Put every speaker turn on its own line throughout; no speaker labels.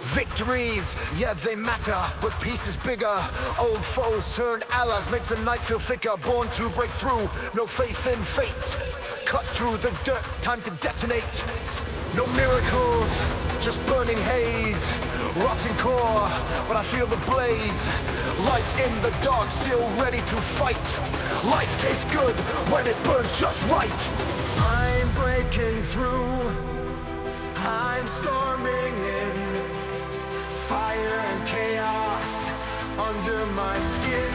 Victories, yeah, they matter, but peace is bigger. Old foes turned allies makes the night feel thicker. Born to break through, no faith in fate. Cut through the dirt, time to detonate. No miracles, just burning haze. Rotting core, but I feel the blaze. Light in the dark, still ready to fight. Life tastes good when it burns just right. I'm breaking through, I'm storming in. Fire and chaos under my skin.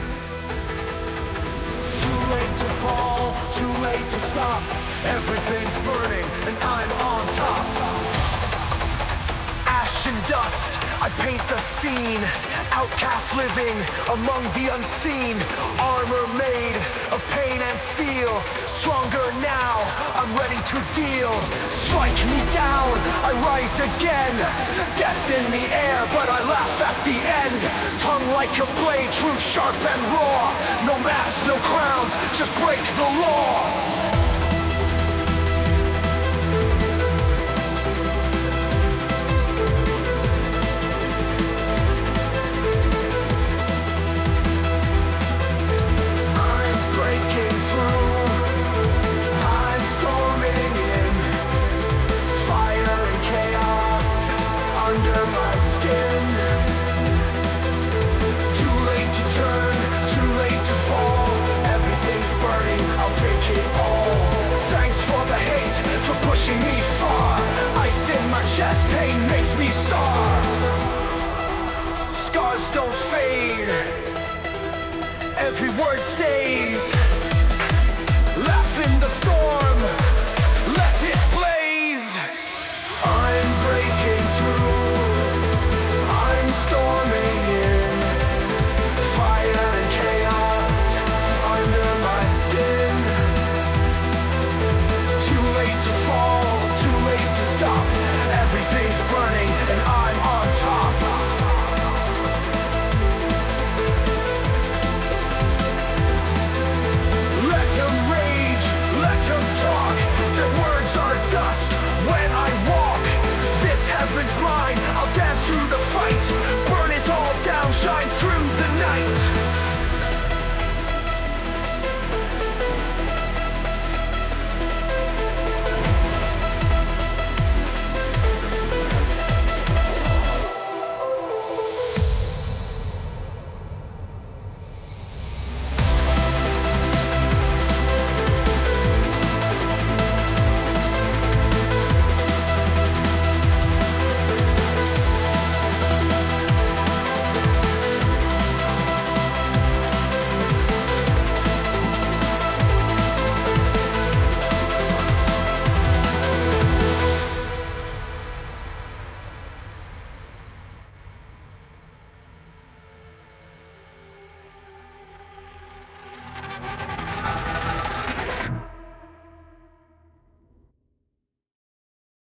Too late to fall, too late to stop. Everything's burning and I'm on top. Ash and dust, I paint the scene. Outcasts living among the unseen. Armor made of pain and steel. Stronger now, I'm ready to deal. Strike me down, I rise again. Death in the air, but I laugh at the end. Tongue like a blade, truth sharp and raw. No masks, no crowns, just break the law. Pushing me far, ice in my chest, pain makes me starve. Scars don't fade, every word stays.